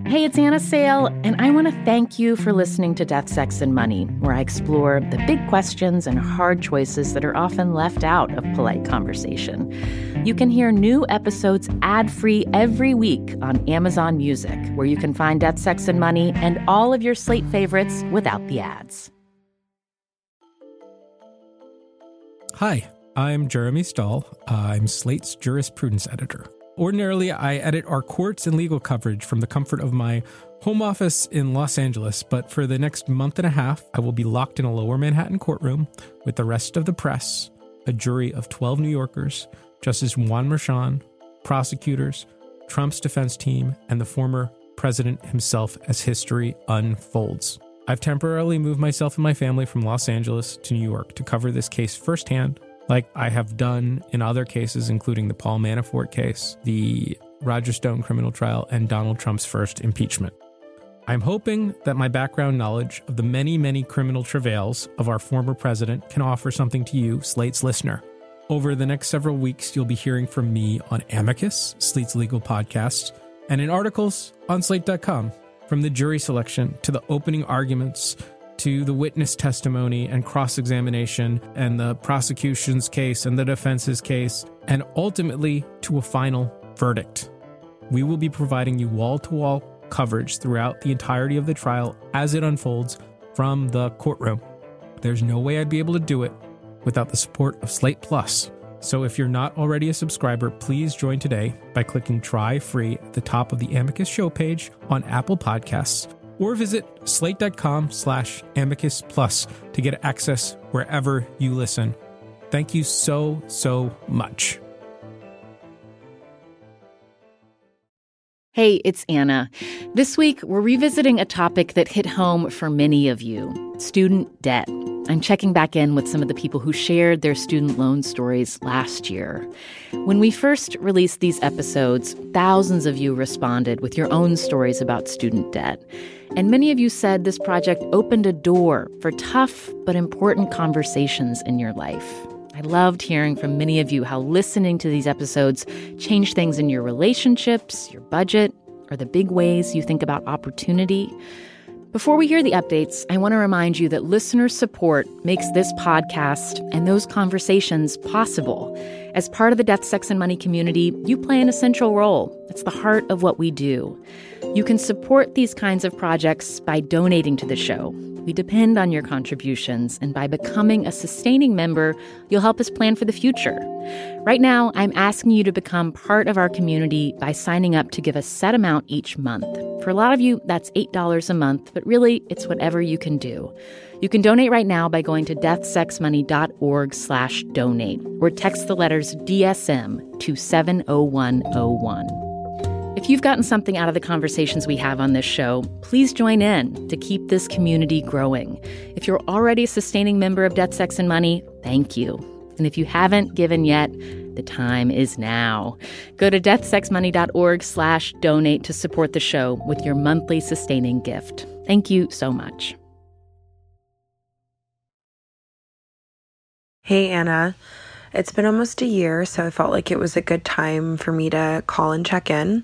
Hey, it's Anna Sale, and I want to thank you for listening to Death, Sex, and Money, where I explore the big questions and hard choices that are often left out of polite conversation. You can hear new episodes ad-free every week on Amazon Music, where you can find Death, Sex, and Money and all of your Slate favorites without the ads. Hi, I'm Jeremy Stahl. I'm Slate's jurisprudence editor. Ordinarily, I edit our courts and legal coverage from the comfort of my home office in Los Angeles, but for the next month and a half, I will be locked in a lower Manhattan courtroom with the rest of the press, a jury of 12 New Yorkers, Justice Juan Merchan, prosecutors, Trump's defense team, and the former president himself as history unfolds. I've temporarily moved myself and my family from Los Angeles to New York to cover this case firsthand, like I have done in other cases, including the Paul Manafort case, the Roger Stone criminal trial, and Donald Trump's first impeachment. I'm hoping that my background knowledge of the many, many criminal travails of our former president can offer something to you, Slate's listener. Over the next several weeks, you'll be hearing from me on Amicus, Slate's legal podcast, and in articles on Slate.com, from the jury selection to the opening arguments to the witness testimony and cross-examination and the prosecution's case and the defense's case, and ultimately to a final verdict. We will be providing you wall-to-wall coverage throughout the entirety of the trial as it unfolds from the courtroom. There's no way I'd be able to do it without the support of Slate Plus. So if you're not already a subscriber, please join today by clicking Try Free at the top of the Amicus show page on Apple Podcasts, or visit slate.com/Amicus Plus to get access wherever you listen. Thank you so, so much. Hey, it's Anna. This week, we're revisiting a topic that hit home for many of you, student debt. I'm checking back in with some of the people who shared their student loan stories last year. When we first released these episodes, thousands of you responded with your own stories about student debt. And many of you said this project opened a door for tough but important conversations in your life. I loved hearing from many of you how listening to these episodes changed things in your relationships, your budget, or the big ways you think about opportunity. Before we hear the updates, I want to remind you that listener support makes this podcast and those conversations possible. As part of the Death, Sex, and Money community, you play an essential role. It's the heart of what we do. You can support these kinds of projects by donating to the show. We depend on your contributions, and by becoming a sustaining member, you'll help us plan for the future. Right now, I'm asking you to become part of our community by signing up to give a set amount each month. For a lot of you, that's $8 a month, but really, it's whatever you can do. You can donate right now by going to deathsexmoney.org/donate or text the letters DSM to 70101. If you've gotten something out of the conversations we have on this show, please join in to keep this community growing. If you're already a sustaining member of Death, Sex, and Money, thank you. And if you haven't given yet, the time is now. Go to deathsexmoney.org/donate to support the show with your monthly sustaining gift. Thank you so much. Hey, Anna. It's been almost a year, so I felt like it was a good time for me to call and check in.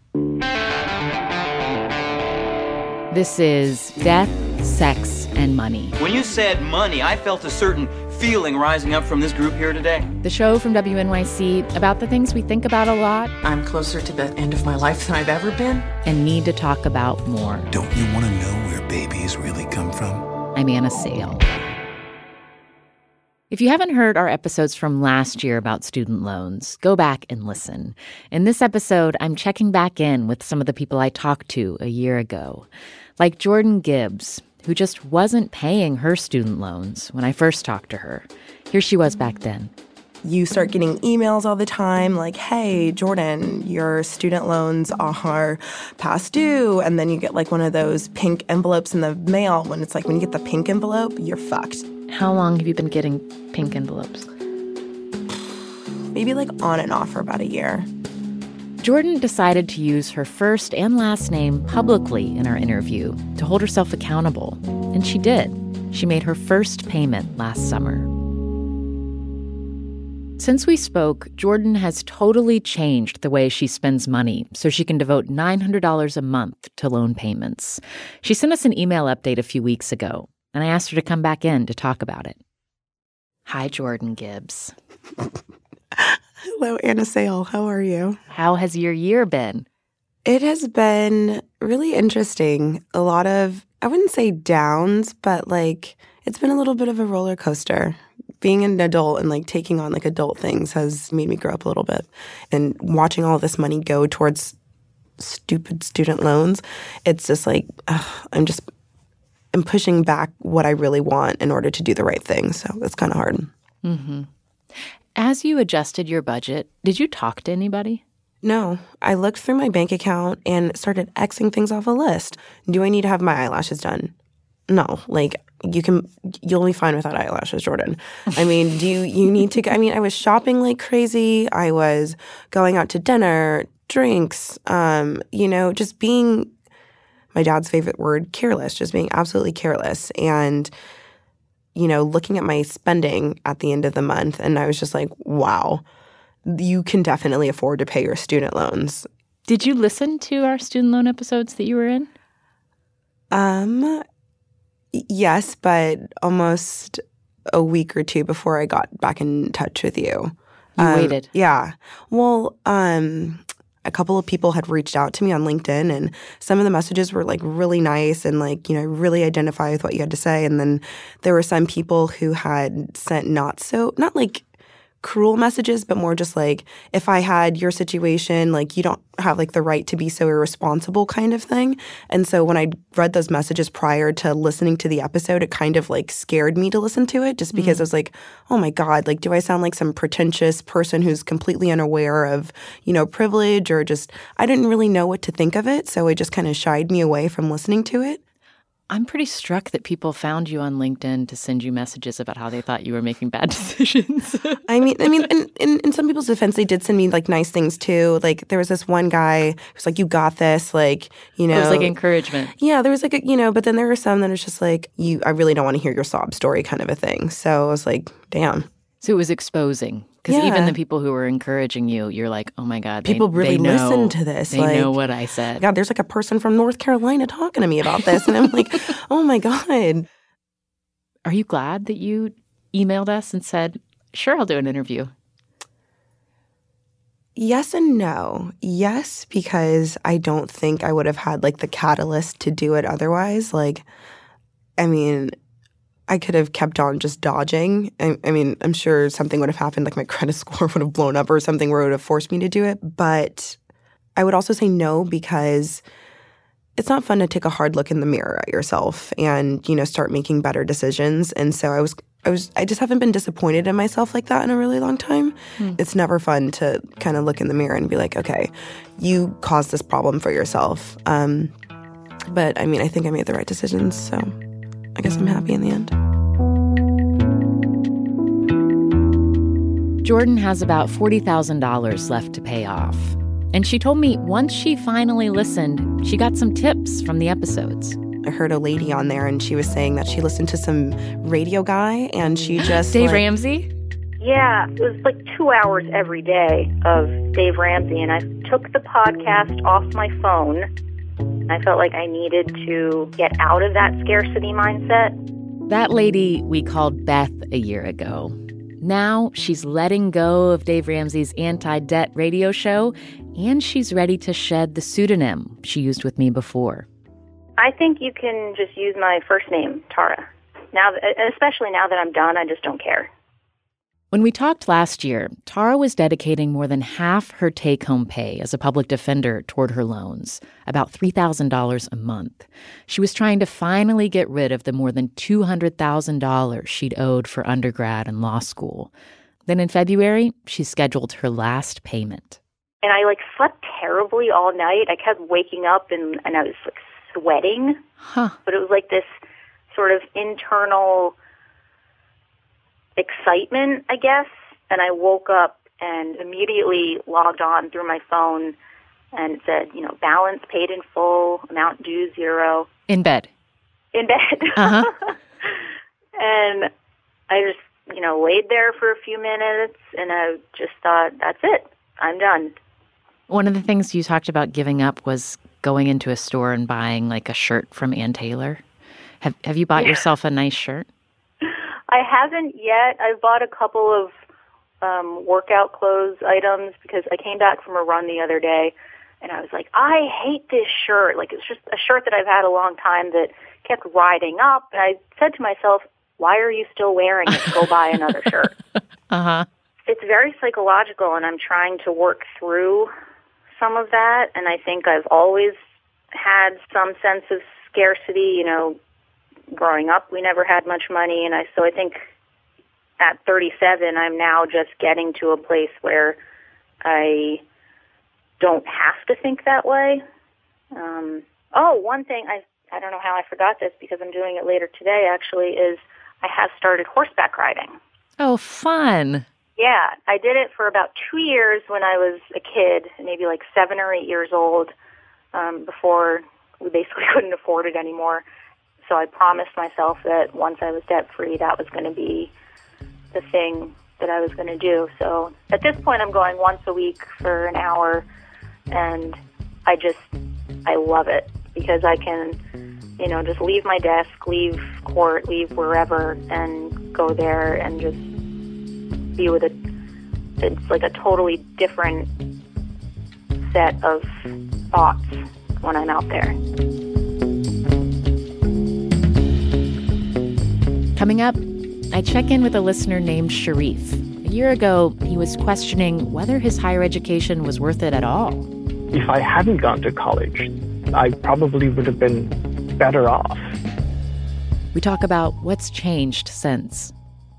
This is Death, Sex, and Money. When you said money, I felt a certain feeling rising up from this group here today. The show from WNYC about the things we think about a lot. I'm closer to the end of my life than I've ever been. And need to talk about more. Don't you want to know where babies really come from? I'm Anna Sale. If you haven't heard our episodes from last year about student loans, go back and listen. In this episode, I'm checking back in with some of the people I talked to a year ago, like Jordan Gibbs, who just wasn't paying her student loans when I first talked to her. Here she was back then. You start getting emails all the time like, hey, Jordan, your student loans are past due. And then you get like one of those pink envelopes in the mail. When it's like when you get the pink envelope, you're fucked. How long have you been getting pink envelopes? Maybe like on and off for about a year. Jordan decided to use her first and last name publicly in our interview to hold herself accountable. And she did. She made her first payment last summer. Since we spoke, Jordan has totally changed the way she spends money so she can devote $900 a month to loan payments. She sent us an email update a few weeks ago, and I asked her to come back in to talk about it. Hi, Jordan Gibbs. Hello, Anna Sale. How are you? How has your year been? It has been really interesting. A lot of, I wouldn't say downs, but it's been a little bit of a roller coaster. Being an adult and taking on adult things has made me grow up a little bit. And watching all this money go towards stupid student loans, it's just I'm pushing back what I really want in order to do the right thing. So it's kind of hard. Mm-hmm. As you adjusted your budget, did you talk to anybody? No. I looked through my bank account and started Xing things off a list. Do I need to have my eyelashes done? No. You'll be fine without eyelashes, Jordan. I mean, you need to, I was shopping like crazy. I was going out to dinner, drinks, just being, my dad's favorite word, careless, just being absolutely careless. And, looking at my spending at the end of the month, and I was just like, wow, you can definitely afford to pay your student loans. Did you listen to our student loan episodes that you were in? Yes, but almost a week or two before I got back in touch with you. You waited? Yeah. Well, a couple of people had reached out to me on LinkedIn, and some of the messages were really nice and really identify with what you had to say. And then there were some people who had sent not cruel messages, but more just if I had your situation, you don't have the right to be so irresponsible kind of thing. And so when I read those messages prior to listening to the episode, it kind of scared me to listen to it just because I was oh my God, do I sound like some pretentious person who's completely unaware of, privilege, or just, I didn't really know what to think of it. So it just kind of shied me away from listening to it. I'm pretty struck that people found you on LinkedIn to send you messages about how they thought you were making bad decisions. I mean, in some people's defense, they did send me nice things too. There was this one guy who's you got this, It was encouragement. Yeah, there was but then there were some that was just I really don't want to hear your sob story kind of a thing. So I was damn. So it was exposing. Because even the people who were encouraging you, you're oh my God. People really listen to this. They know what I said. God, there's a person from North Carolina talking to me about this. And I'm oh my God. Are you glad that you emailed us and said, sure, I'll do an interview? Yes and no. Yes, because I don't think I would have had the catalyst to do it otherwise. I could have kept on just dodging. I'm sure something would have happened, my credit score would have blown up or something where it would have forced me to do it. But I would also say no, because it's not fun to take a hard look in the mirror at yourself and, start making better decisions. And so I just haven't been disappointed in myself like that in a really long time. It's never fun to kind of look in the mirror and be okay, you caused this problem for yourself. But I think I made the right decisions, so I guess I'm happy in the end. Jordan has about $40,000 left to pay off. And she told me once she finally listened, she got some tips from the episodes. I heard a lady on there, and she was saying that she listened to some radio guy, and she just Dave Ramsey? Yeah, it was 2 hours every day of Dave Ramsey, and I took the podcast off my phone. I felt like I needed to get out of that scarcity mindset. That lady we called Beth a year ago. Now she's letting go of Dave Ramsey's anti-debt radio show, and she's ready to shed the pseudonym she used with me before. I think you can just use my first name, Tara. Now, especially now that I'm done, I just don't care. When we talked last year, Tara was dedicating more than half her take-home pay as a public defender toward her loans, about $3,000 a month. She was trying to finally get rid of the more than $200,000 she'd owed for undergrad and law school. Then in February, she scheduled her last payment. And I slept terribly all night. I kept waking up and I was sweating. But it was this sort of internal excitement, I guess. And I woke up and immediately logged on through my phone, and it said, balance paid in full, amount due 0. In bed. In bed. Uh-huh. And I just laid there for a few minutes, and I just thought, that's it. I'm done. One of the things you talked about giving up was going into a store and buying like a shirt from Ann Taylor. Have you bought yourself a nice shirt? I haven't yet. I've bought a couple of workout clothes items because I came back from a run the other day, and I was like, I hate this shirt. Like, it's just a shirt that I've had a long time that kept riding up. And I said to myself, why are you still wearing it? Go buy another shirt. Uh-huh. It's very psychological, and I'm trying to work through some of that. And I think I've always had some sense of scarcity. Growing up, we never had much money. And so I think at 37, I'm now just getting to a place where I don't have to think that way. One thing, I don't know how I forgot this because I'm doing it later today, actually, is I have started horseback riding. Oh, fun. Yeah, I did it for about 2 years when I was a kid, maybe like 7 or 8 years old, before we basically couldn't afford it anymore. So I promised myself that once I was debt-free, that was going to be the thing that I was going to do. So at this point, I'm going once a week for an hour, and I love it because I can, just leave my desk, leave court, leave wherever, and go there and just be with it's like a totally different set of thoughts when I'm out there. Coming up, I check in with a listener named Sharif. A year ago, he was questioning whether his higher education was worth it at all. If I hadn't gone to college, I probably would have been better off. We talk about what's changed since.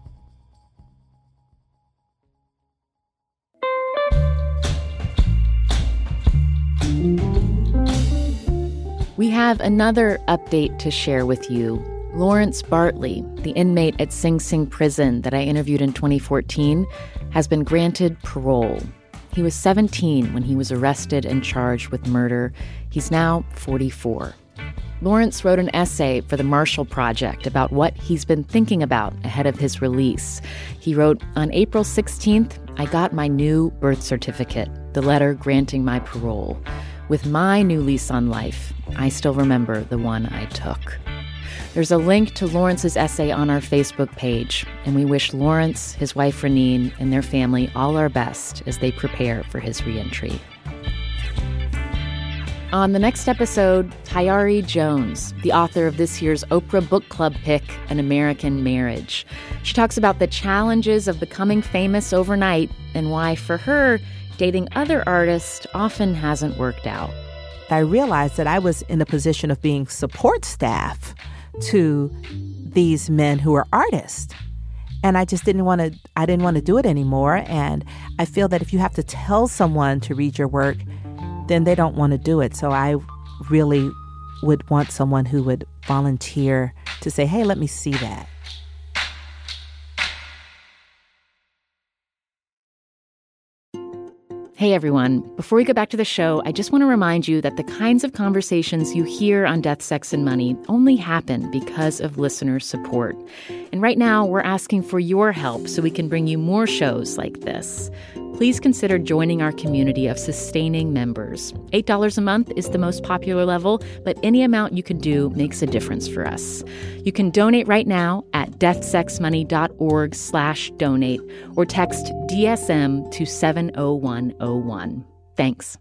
We have another update to share with you. Lawrence Bartley, the inmate at Sing Sing prison that I interviewed in 2014, has been granted parole. He was 17 when he was arrested and charged with murder. He's now 44. Lawrence wrote an essay for the Marshall Project about what he's been thinking about ahead of his release. He wrote, on April 16th, I got my new birth certificate, the letter granting my parole. With my new lease on life, I still remember the one I took. There's a link to Lawrence's essay on our Facebook page, and we wish Lawrence, his wife Reneen, and their family all our best as they prepare for his reentry. On the next episode, Tayari Jones, the author of this year's Oprah Book Club pick, An American Marriage. She talks about the challenges of becoming famous overnight and why, for her, dating other artists often hasn't worked out. I realized that I was in a position of being support staff to these men who are artists. And I just didn't want to do it anymore. And I feel that if you have to tell someone to read your work, then they don't want to do it. So I really would want someone who would volunteer to say, hey, let me see that. Hey everyone, before we go back to the show, I just want to remind you that the kinds of conversations you hear on Death, Sex, and Money only happen because of listener support. And right now, we're asking for your help so we can bring you more shows like this. Please consider joining our community of sustaining members. $8 a month is the most popular level, but any amount you can do makes a difference for us. You can donate right now at deathsexmoney.org/donate or text DSM to 70101. Thanks.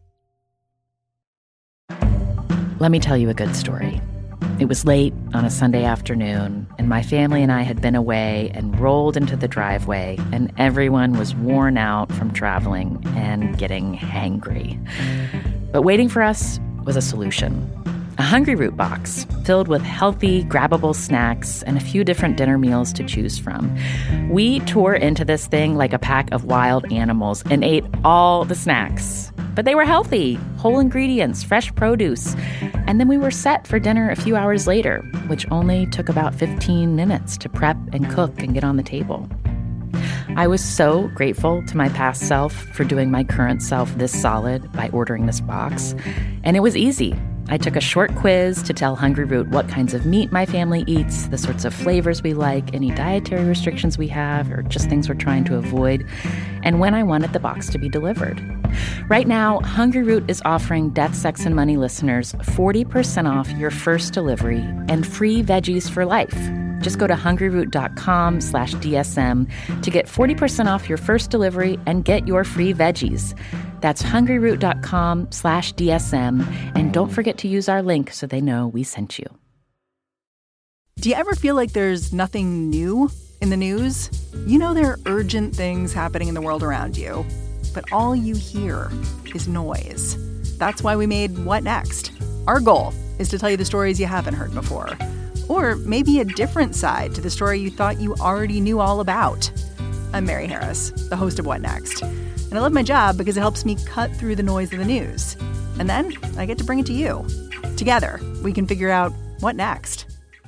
Let me tell you a good story. It was late on a Sunday afternoon, and my family and I had been away and rolled into the driveway, and everyone was worn out from traveling and getting hangry. But waiting for us was a solution. A Hungry Root box filled with healthy, grabbable snacks and a few different dinner meals to choose from. We tore into this thing like a pack of wild animals and ate all the snacks. But they were healthy, whole ingredients, fresh produce. And then we were set for dinner a few hours later, which only took about 15 minutes to prep and cook and get on the table. I was so grateful to my past self for doing my current self this solid by ordering this box. And it was easy. I took a short quiz to tell Hungry Root what kinds of meat my family eats, the sorts of flavors we like, any dietary restrictions we have, or just things we're trying to avoid, and when I wanted the box to be delivered. Right now, Hungry Root is offering Death, Sex, and Money listeners 40% off your first delivery and free veggies for life. Just go to hungryroot.com/DSM to get 40% off your first delivery and get your free veggies. That's hungryroot.com/DSM. And don't forget to use our link so they know we sent you. Do you ever feel like there's nothing new in the news? You know there are urgent things happening in the world around you, but all you hear is noise. That's why we made What Next? Our goal is to tell you the stories you haven't heard before. Or maybe a different side to the story you thought you already knew all about. I'm Mary Harris, the host of What Next? And I love my job because it helps me cut through the noise of the news. And then I get to bring it to you. Together, we can figure out what next.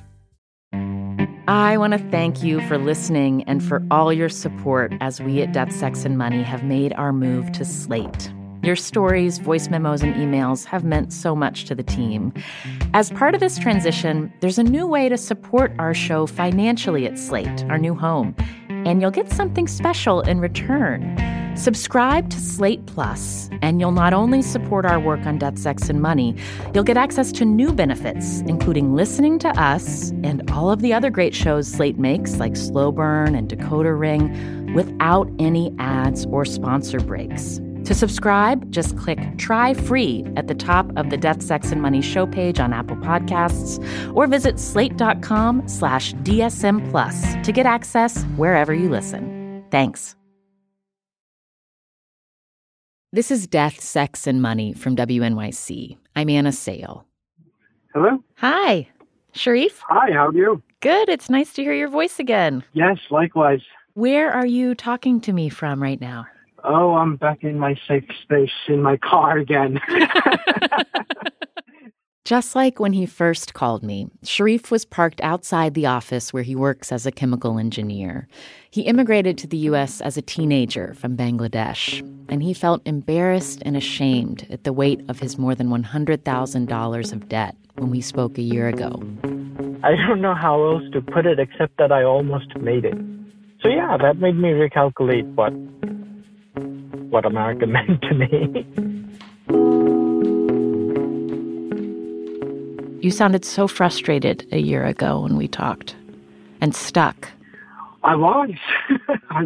I want to thank you for listening and for all your support as we at Death, Sex, and Money have made our move to Slate. Your stories, voice memos, and emails have meant so much to the team. As part of this transition, there's a new way to support our show financially at Slate, our new home, and you'll get something special in return. Subscribe to Slate Plus, and you'll not only support our work on Death, Sex, and Money, you'll get access to new benefits, including listening to us and all of the other great shows Slate makes, like Slow Burn and Decoder Ring, without any ads or sponsor breaks. To subscribe, just click Try Free at the top of the Death, Sex, and Money show page on Apple Podcasts, or visit slate.com/DSM Plus to get access wherever you listen. Thanks. This is Death, Sex, and Money from WNYC. I'm Anna Sale. Hello? Hi. Sharif? Hi, how are you? Good. It's nice to hear your voice again. Yes, likewise. Where are you talking to me from right now? Oh, I'm back in my safe space in my car again. Just like when he first called me, Sharif was parked outside the office where he works as a chemical engineer. He immigrated to the U.S. as a teenager from Bangladesh, and he felt embarrassed and ashamed at the weight of his more than $100,000 of debt when we spoke a year ago. I don't know how else to put it except that I almost made it. So yeah, that made me recalculate what America meant to me. You sounded so frustrated a year ago when we talked, and stuck. I was. I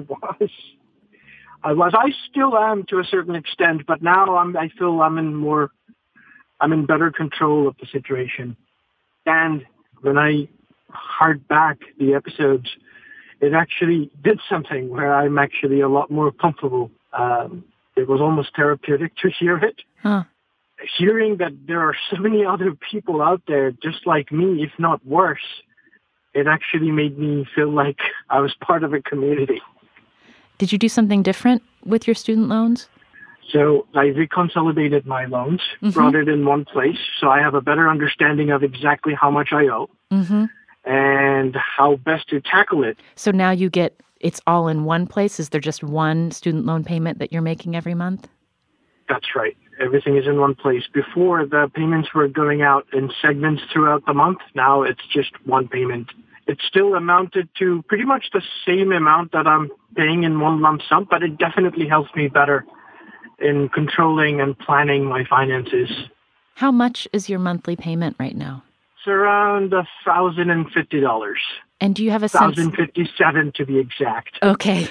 still am to a certain extent, but now I feel I'm in better control of the situation. And when I heard back the episodes, it actually did something where I'm actually a lot more comfortable. It was almost therapeutic to hear it. Huh. Hearing that there are so many other people out there just like me, if not worse, it actually made me feel like I was part of a community. Did you do something different with your student loans? So I reconsolidated my loans, brought it in one place, so I have a better understanding of exactly how much I owe and how best to tackle it. So now it's all in one place? Is there just one student loan payment that you're making every month? That's right. Everything is in one place. Before, the payments were going out in segments throughout the month. Now it's just one payment. It still amounted to pretty much the same amount that I'm paying in one lump sum, but it definitely helps me better in controlling and planning my finances. How much is your monthly payment right now? It's around $1,050. And do you have a sense? $1,057 to be exact. Okay,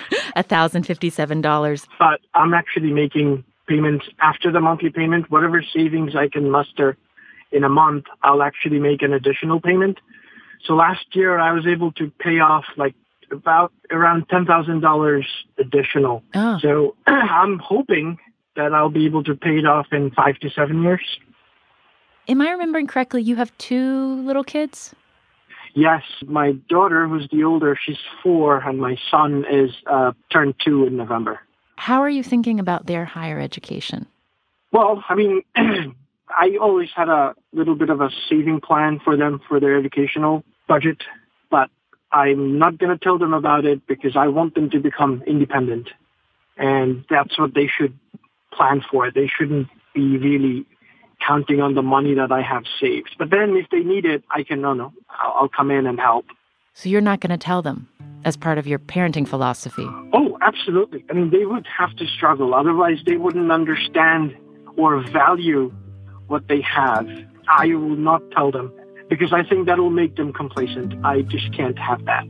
$1,057. But I'm actually making payments after the monthly payment. Whatever savings I can muster in a month, I'll actually make an additional payment. So last year I was able to pay off about around $10,000 additional. Oh. So I'm hoping that I'll be able to pay it off in 5 to 7 years. Am I remembering correctly, you have 2 little kids? Yes, my daughter, who's the older, she's 4, and my son is turned 2 in November. How are you thinking about their higher education? Well, I mean, I always had a little bit of a saving plan for them for their educational budget, but I'm not going to tell them about it because I want them to become independent. And that's what they should plan for. They shouldn't be really counting on the money that I have saved. But then if they need it, I'll come in and help. So you're not going to tell them as part of your parenting philosophy? Oh, absolutely. I mean, they would have to struggle. Otherwise, they wouldn't understand or value what they have. I will not tell them because I think that will make them complacent. I just can't have that.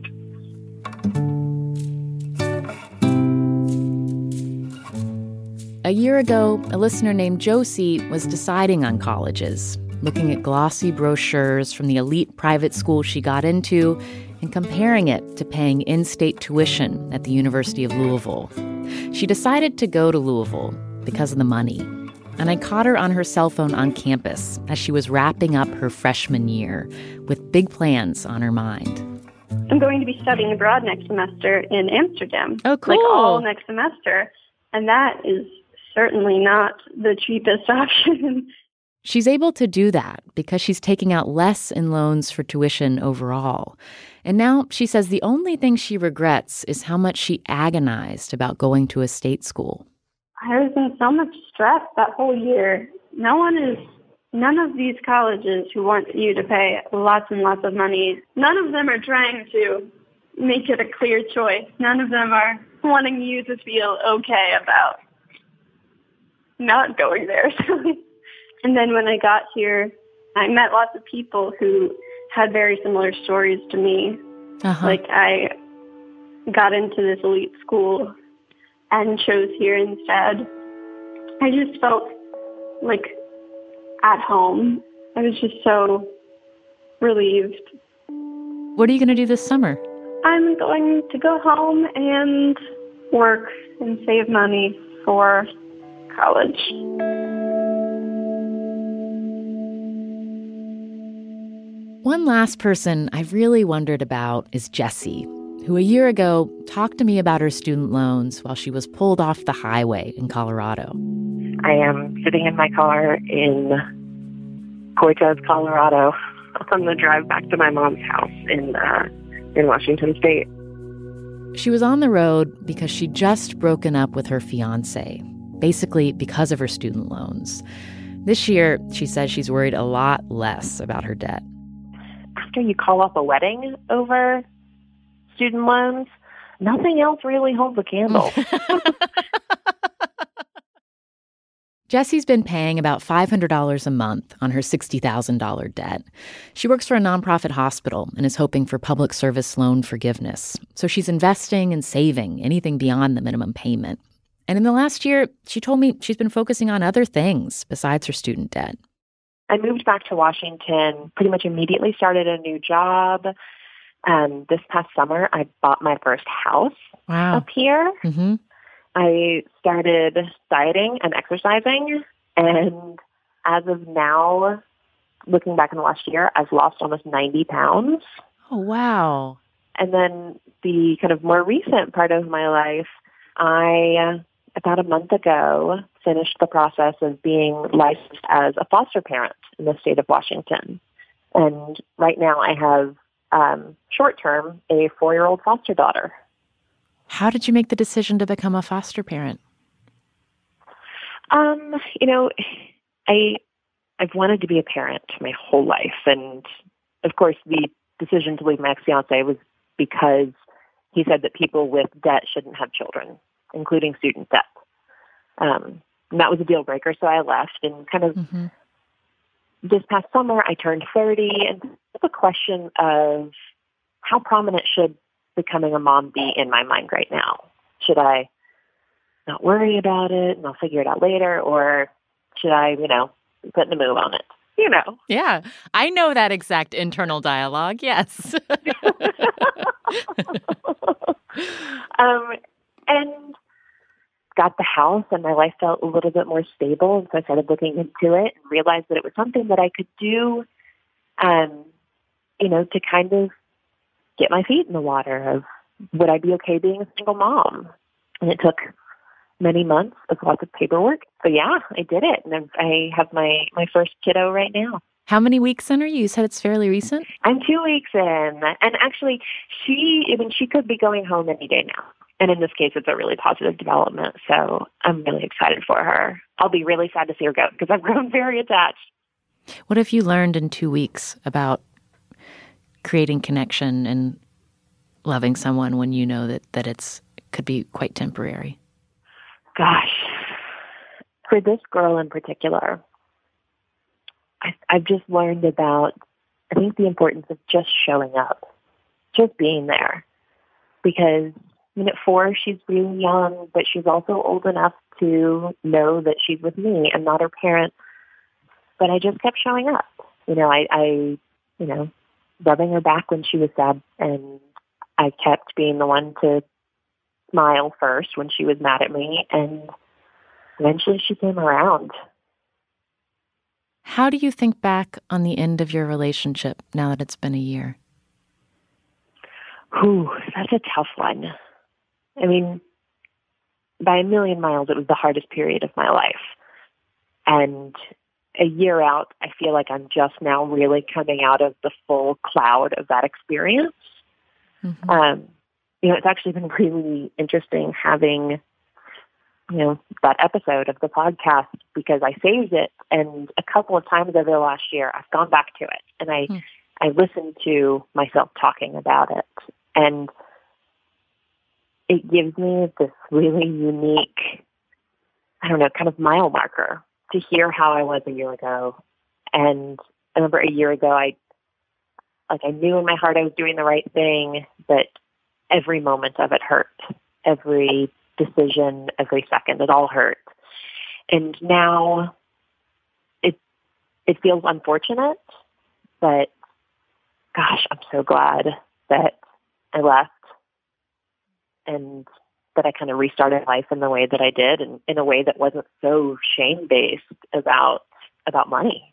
A year ago, a listener named Josie was deciding on colleges, looking at glossy brochures from the elite private school she got into and comparing it to paying in-state tuition at the University of Louisville. She decided to go to Louisville because of the money. And I caught her on her cell phone on campus as she was wrapping up her freshman year with big plans on her mind. I'm going to be studying abroad next semester in Amsterdam. Oh, cool. Like all next semester. And that is certainly not the cheapest option. She's able to do that because she's taking out less in loans for tuition overall. And now she says the only thing she regrets is how much she agonized about going to a state school. I was in so much stress that whole year. None of these colleges who want you to pay lots and lots of money, none of them are trying to make it a clear choice. None of them are wanting you to feel okay about not going there. And then when I got here, I met lots of people who had very similar stories to me. Like I got into this elite school and chose here instead. I just felt like at home. I was just so relieved. What are you going to do this summer? I'm going to go home and work and save money for college. One last person I've really wondered about is Jessie, who a year ago talked to me about her student loans while she was pulled off the highway in Colorado. I am sitting in my car in Cortez, Colorado, on the drive back to my mom's house in Washington State. She was on the road because she'd just broken up with her fiancé, basically because of her student loans. This year, she says she's worried a lot less about her debt. After you call off a wedding over student loans, nothing else really holds a candle. Jessie's been paying about $500 a month on her $60,000 debt. She works for a nonprofit hospital and is hoping for public service loan forgiveness. So she's investing and saving anything beyond the minimum payment. And in the last year, she told me she's been focusing on other things besides her student debt. I moved back to Washington, pretty much immediately started a new job. This past summer, I bought my first house up here. Mm-hmm. I started dieting and exercising, and as of now, looking back in the last year, I've lost almost 90 pounds. Oh, wow. And then the kind of more recent part of my life, I, about a month ago, finished the process of being licensed as a foster parent in the state of Washington. And right now I have, short-term, a 4-year-old foster daughter. How did you make the decision to become a foster parent? I've wanted to be a parent my whole life. And, of course, the decision to leave my ex-fiancé was because he said that people with debt shouldn't have children, including student debt. And that was a deal breaker, so I left. And kind of this past summer, I turned 30, and the question of how prominent should becoming a mom be in my mind right now? Should I not worry about it and I'll figure it out later, or should I, be putting a move on it? Yeah, I know that exact internal dialogue, yes. And got the house and my life felt a little bit more stable, and so I started looking into it and realized that it was something that I could do, to kind of get my feet in the water of would I be okay being a single mom? And it took many months of lots of paperwork. So yeah, I did it. And I have my first kiddo right now. How many weeks in are you? You said it's fairly recent? I'm 2 weeks in. And actually, she could be going home any day now. And in this case, it's a really positive development. So I'm really excited for her. I'll be really sad to see her go because I've grown very attached. What have you learned in 2 weeks about creating connection and loving someone when you know that it could be quite temporary? Gosh, for this girl in particular, I've just learned about, I think, the importance of just showing up, just being there. Because, at 4, she's really young, but she's also old enough to know that she's with me and not her parent. But I just kept showing up. I rubbing her back when she was sad, and I kept being the one to smile first when she was mad at me, and eventually she came around. How do you think back on the end of your relationship now that it's been a year? Ooh, that's a tough one. I mean, by a million miles, it was the hardest period of my life. And a year out, I feel like I'm just now really coming out of the full cloud of that experience. Mm-hmm. It's actually been really interesting having, that episode of the podcast because I saved it. And a couple of times over the last year, I've gone back to it and I listened to myself talking about it. And it gives me this really unique, kind of mile marker to hear how I was a year ago. And I remember a year ago, I knew in my heart I was doing the right thing, but every moment of it hurt. Every decision, every second, it all hurt. And now it feels unfortunate, but gosh, I'm so glad that I left and that I kind of restarted life in the way that I did, and in a way that wasn't so shame-based about money.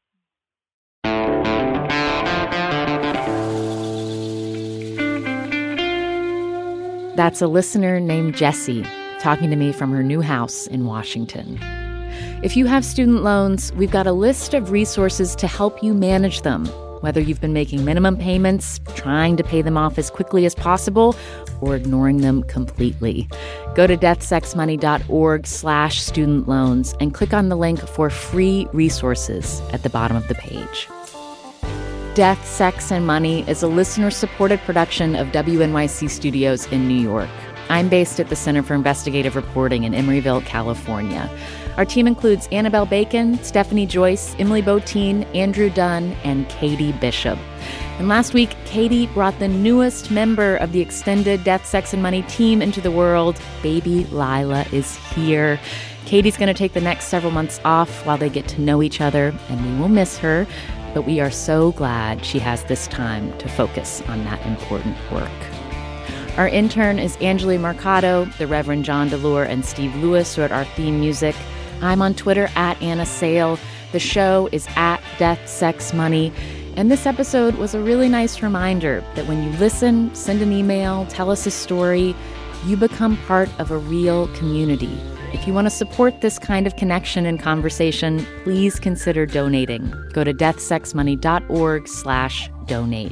That's a listener named Jessie talking to me from her new house in Washington. If you have student loans, we've got a list of resources to help you manage them, whether you've been making minimum payments, trying to pay them off as quickly as possible, or ignoring them completely. Go to deathsexmoney.org/student loans and click on the link for free resources at the bottom of the page. Death, Sex, and Money is a listener-supported production of WNYC Studios in New York. I'm based at the Center for Investigative Reporting in Emeryville, California. Our team includes Annabelle Bacon, Stephanie Joyce, Emily Botine, Andrew Dunn, and Katie Bishop. And last week, Katie brought the newest member of the extended Death, Sex, and Money team into the world. Baby Lila is here. Katie's going to take the next several months off while they get to know each other, and we will miss her. But we are so glad she has this time to focus on that important work. Our intern is Angeli Mercado. The Reverend John DeLure and Steve Lewis wrote our theme music. I'm on Twitter at Anna Sale. The show is at Death, Sex, Money. And this episode was a really nice reminder that when you listen, send an email, tell us a story, you become part of a real community. If you want to support this kind of connection and conversation, please consider donating. Go to deathsexmoney.org/donate.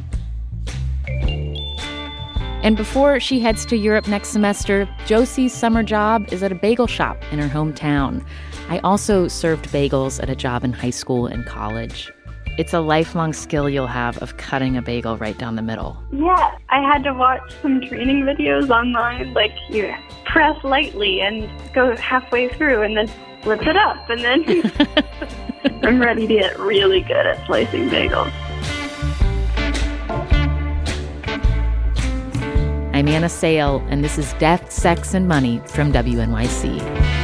And before she heads to Europe next semester, Josie's summer job is at a bagel shop in her hometown. I also served bagels at a job in high school and college. It's a lifelong skill you'll have of cutting a bagel right down the middle. Yeah, I had to watch some training videos online, like you press lightly and go halfway through and then flip it up, and then I'm ready to get really good at slicing bagels. I'm Anna Sale, and this is Death, Sex, and Money from WNYC.